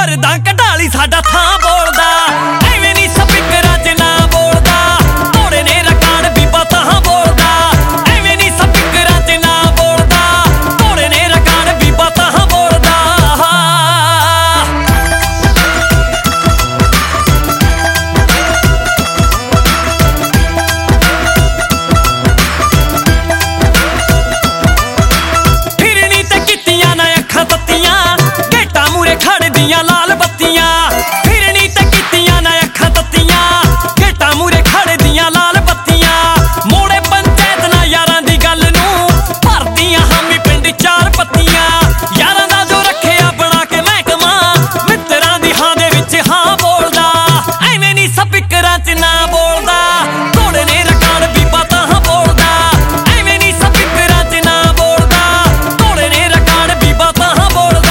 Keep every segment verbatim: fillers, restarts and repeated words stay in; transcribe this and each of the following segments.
ਮਰਦਾਂ ਕਢਾਲੀ ਸਾਡਾ ਥਾਂ ਬੋਲਦਾ ਐਵੇਂ ਨਹੀਂ ਸਪੀਕਰਾਂ 'ਚ ਨਾ ਬੋਲਦਾ ਤੋੜੇ ਨੇ ਰਿਕਾਰਡ ਬੀਬਾ ਤਾਂ ਬੋਲਦਾ ਐਵੇਂ ਨਹੀਂ ਸਪੀਕਰਾਂ 'ਚ ਨਾ ਬੋਲਦਾ ਤੋੜੇ ਨੇ ਰਿਕਾਰਡ ਬੀਬਾ ਤਾਂ ਬੋਲਦਾ ਫਿਰਨੀ ਤੇ ਕੀਤੀਆਂ ਨਾ ਅੱਖਾਂ ਤੱਤੀਆਂ ਗੇਟਾਂ ਮੂਰੇ ਖੜਦੀਆਂ ਲਾਲ ਬੱਤੀਆਂ ਫਿਰਨੀ ਤੇ ਕੀਤੀਆਂ ਨਾ ਅੱਖਾਂ ਤੱਤੀਆਂ ਗੇਟਾਂ ਮੂਰੇ ਖੜਦੀਆਂ ਲਾਲ ਬੱਤੀਆਂ ਮੋੜੇ ਪੰਚਾਇਤ ਨਾ ਯਾਰਾਂ ਦੀ ਗੱਲ ਨੂੰ ਭਰਦੀਆਂ ਹਾਮੀ ਪਿੰਡ ਚਾਰ ਪੱਤੀਆਂ ਯਾਰਾਂ ਦਾ ਜੋ ਰੱਖਿਆ ਬਣਾ ਕੇ ਮਹਿਕਮਾ ਮਿੱਤਰਾਂ ਦੀ ਹਾਂ ਦੇ ਵਿੱਚ ਹਾਂ ਬੋਲਦਾ ਐਵੇਂ ਨਹੀਂ ਸਪੀਕਰਾਂ 'ਚ ਨਾ ਬੋਲਦਾ ਤੋੜੇ ਨੇ ਰਿਕਾਰਡ ਬੀਬਾ ਤਾਂ ਬੋਲਦਾ ਐਵੇਂ ਨਹੀਂ ਸਪੀਕਰਾਂ 'ਚ ਨਾ ਬੋਲਦਾ ਤੋੜੇ ਨੇ ਰਿਕਾਰਡ ਬੀਬਾ ਤਾਂ ਬੋਲਦਾ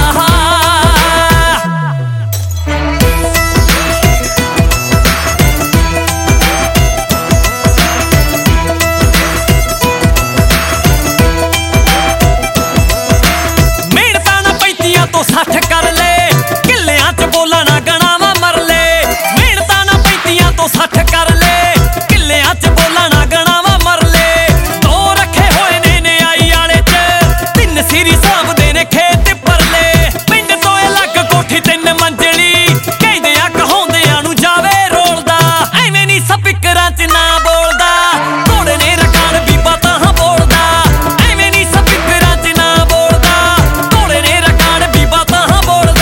ਮਿਹਨਤਾਂ ਨਾ ਪੈਂਤੀਆਂ ਤੋਂ ਸੱਠ ਕਰ ਲੈ ਕਿੱਲਿਆਂ 'ਚ ਬੋਲਾਂ ਨਾ ਗਣਾਵਾ ਮਰ ਲੈ ਮਿਹਨਤਾਂ ਨਾ ਪੈਂਤੀਆਂ ਤੋਂ ਸੱਠ ਕਰ ਲੈ ਕਿੱਲਿਆਂ 'ਚ ਬੋਲਾਂ ਨਾ ਗਣਾਵਾ ਮਰ ਲੈ ਦੋ ਰੱਖੇ ਹੋਏ ਨੇ ਨਿਆਈ ਵਾਲੇ 'ਚ ਤਿੰਨ ਸਿਰੀ ਸਾਂਭਦੇ ਨੇ ਖੇਤ ਪਰਲੇ ਪਿੰਡ ਤੋਂ ਅਲੱਗ ਕੋਠੀ ਤਿੰਨ ਮੰਜ਼ਲੀ ਕਹਿੰਦਿਆਂ ਕਹਾਉਂਦਿਆਂ ਨੂੰ ਜਾਵੇ ਰੋਲਦਾ ਐਵੇਂ ਨਹੀਂ ਸਪੀਕਰਾਂ 'ਚ ਨਾ ਬੋਲਦਾ ਤੋੜੇ ਨੇ ਰਿਕਾਰਡ ਬੀਬਾ ਤਾਂ ਬੋਲਦਾ ਐਵੇਂ ਨਹੀਂ ਸਪੀਕਰਾਂ 'ਚ ਨਾ ਬੋਲਦਾ ਤੋੜੇ ਨੇ ਰਿਕਾਰਡ ਬੀਬਾ ਤਾਂ ਬੋਲਦਾ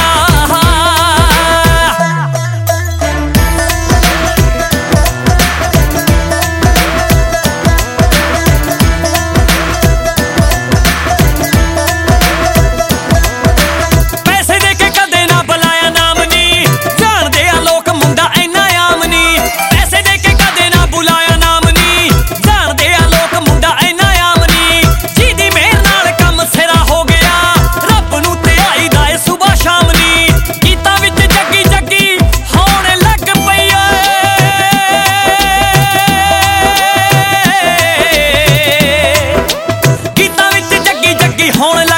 ਪੈਸੇ ਦੇ ਕੇ ਕਦੇ ਨਾ ਬੁਲਾਇਆ ਨਾਮ ਨੀ ਜਾਣਦੇ ਆ ਲੋਕ ਮੁੰਡਾ ਇੰਨਾ ਆਮ ਨੀ ਪੈਸੇ ਦੇ ਕੇ ਕਦੇ ਨਾ ਬੁਲਾਇਆ ਨਾਮ ਨੀ ਜਾਣਦੇ ਆ ਲੋਕ ਮੁੰਡਾ ਇੰਨਾ ਆਮ ਨੀ ਜਿਹਦੀ ਮਿਹਰ ਨਾਲ ਕੰਮ ਸਿਰਾ ਹੋ ਗਿਆ ਰੱਬ ਨੂੰ ਧਿਆਈ ਦਾ ਏ ਸੁਬਾ ਸ਼ਾਮ ਨੀ ਗੀਤਾਂ ਵਿੱਚ ਜੱਗੀ ਜੱਗੀ ਹੋਣ ਲੱਗ ਪਈ ਓਏ ਗੀਤਾਂ ਵਿੱਚ ਜੱਗੀ ਜੱਗੀ ਹੋਣ